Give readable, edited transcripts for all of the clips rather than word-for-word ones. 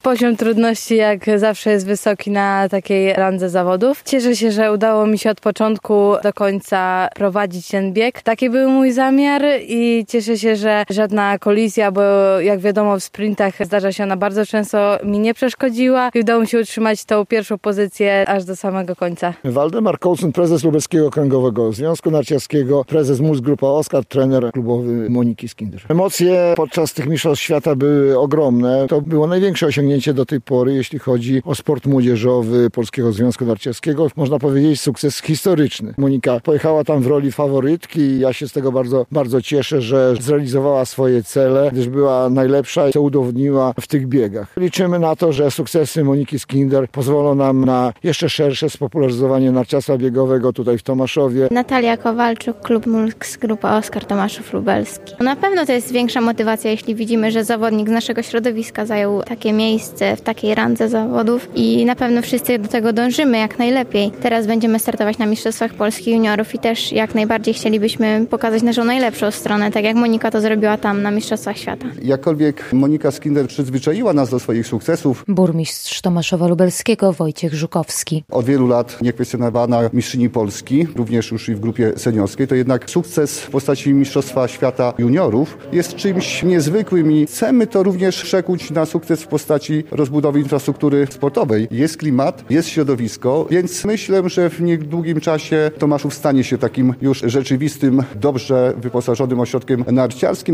Poziom trudności jak zawsze jest wysoki na takiej randze zawodów. Cieszę się, że udało mi się od początku do końca prowadzić ten bieg. Taki był mój zamiar i cieszę się, że żadna kolizja, bo jak wiadomo w sprintach zdarza się ona bardzo często, mi nie przeszkodziła i udało mi się utrzymać tą pierwszą pozycję aż do samego końca. Waldemar Kołczyn, prezes Lubelskiego Okręgowego Związku Narciarskiego, prezes MUS Grupa Oskar, trener klubowy Moniki Skinder. Emocje podczas tych mistrzostw świata były ogromne. To było największe osiągnięcie do tej pory, jeśli chodzi o sport młodzieżowy Polskiego Związku Narciarskiego. Można powiedzieć sukces historyczny. Monika pojechała tam w roli faworytki i ja się z tego bardzo, bardzo cieszę, że zrealizowała swoje cele, gdyż była najlepsza, co udowodniła w tych biegach. Liczymy na to, że sukcesy Moniki Skinder pozwolą nam na jeszcze szersze spopularyzowanie narciarstwa biegowego tutaj w Tomaszowie. Natalia Kowalczuk, klub MUS Grupa Oskar, Tomaszów Lubelski. Na pewno to jest większa motywacja, jeśli widzimy, że zawodnik z naszego środowiska zajął takie miejsce w takiej randze zawodów i na pewno wszyscy do tego dążymy jak najlepiej. Teraz będziemy startować na Mistrzostwach Polski Juniorów i też jak najbardziej chcielibyśmy pokazać naszą najlepszą stronę, tak jak Monika to zrobiła tam na Mistrzostwach Świata. Jakkolwiek Monika Skinder przyzwyczaiła nas do swoich sukcesów. Burmistrz Tomaszowa Lubelskiego Wojciech Żukowski. Od wielu lat niekwestionowana mistrzyni Polski, również już i w grupie seniorskiej, to jednak sukces w postaci Mistrzostwa Świata Juniorów jest czymś niezwykłym i chcemy to również przekuć na sukces w postaci rozbudowy infrastruktury sportowej. Jest klimat, jest środowisko, więc myślę, że w niedługim czasie Tomaszów stanie się takim już rzeczywistym, dobrze wyposażonym ośrodkiem narciarskim.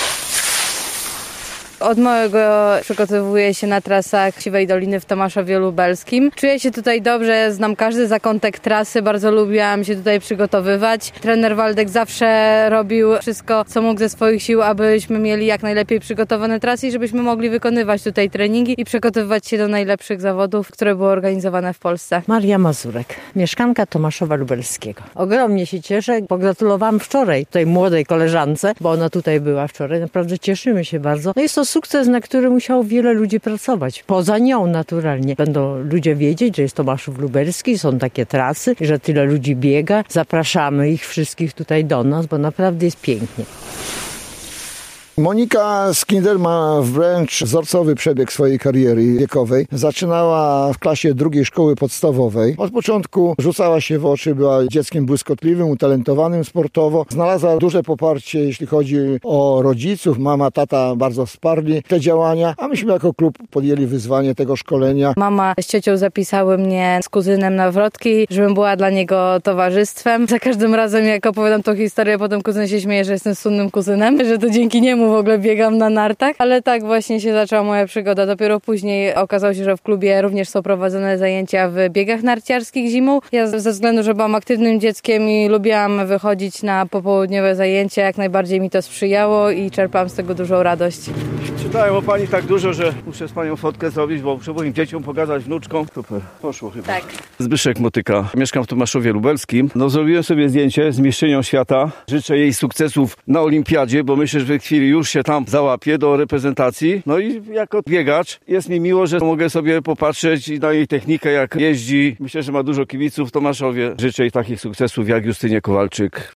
Od małego przygotowuję się na trasach Siwej Doliny w Tomaszowie Lubelskim. Czuję się tutaj dobrze, znam każdy zakątek trasy, bardzo lubiłam się tutaj przygotowywać. Trener Waldek zawsze robił wszystko, co mógł ze swoich sił, abyśmy mieli jak najlepiej przygotowane trasy i żebyśmy mogli wykonywać tutaj treningi i przygotowywać się do najlepszych zawodów, które były organizowane w Polsce. Maria Mazurek, mieszkanka Tomaszowa Lubelskiego. Ogromnie się cieszę. Pogratulowałam wczoraj tej młodej koleżance, bo ona tutaj była wczoraj. Naprawdę cieszymy się bardzo. No jest to sukces, na który musiało wiele ludzi pracować. Poza nią naturalnie. Będą ludzie wiedzieć, że jest Tomaszów Lubelski, są takie trasy, że tyle ludzi biega. Zapraszamy ich wszystkich tutaj do nas, bo naprawdę jest pięknie. Monika Skinder ma wręcz wzorcowy przebieg swojej kariery wiekowej. Zaczynała w klasie drugiej szkoły podstawowej. Od początku rzucała się w oczy, była dzieckiem błyskotliwym, utalentowanym sportowo. Znalazła duże poparcie, jeśli chodzi o rodziców. Mama, tata bardzo wsparli te działania, a myśmy jako klub podjęli wyzwanie tego szkolenia. Mama z ciocią zapisały mnie z kuzynem na wrotki, żebym była dla niego towarzystwem. Za każdym razem, jak opowiadam tą historię, potem kuzyn się śmieje, że jestem słynnym kuzynem, że to dzięki niemu w ogóle biegam na nartach, ale tak właśnie się zaczęła moja przygoda. Dopiero później okazało się, że w klubie również są prowadzone zajęcia w biegach narciarskich zimą. Ja ze względu, że byłam aktywnym dzieckiem i lubiłam wychodzić na popołudniowe zajęcia, jak najbardziej mi to sprzyjało i czerpałam z tego dużą radość. Czytałem o pani tak dużo, że muszę z panią fotkę zrobić, bo muszę moim dzieciom pokazać, wnuczkom. Super, poszło chyba. Tak. Zbyszek Motyka. Mieszkam w Tomaszowie Lubelskim. Zrobiłem sobie zdjęcie z mistrzynią świata. Życzę jej sukcesów na olimpiadzie, bo myślę, że w tej chwili już się tam załapie do reprezentacji. No i jako biegacz jest mi miło, że mogę sobie popatrzeć na jej technikę, jak jeździ. Myślę, że ma dużo kibiców w Tomaszowie. Życzę jej takich sukcesów jak Justynie Kowalczyk.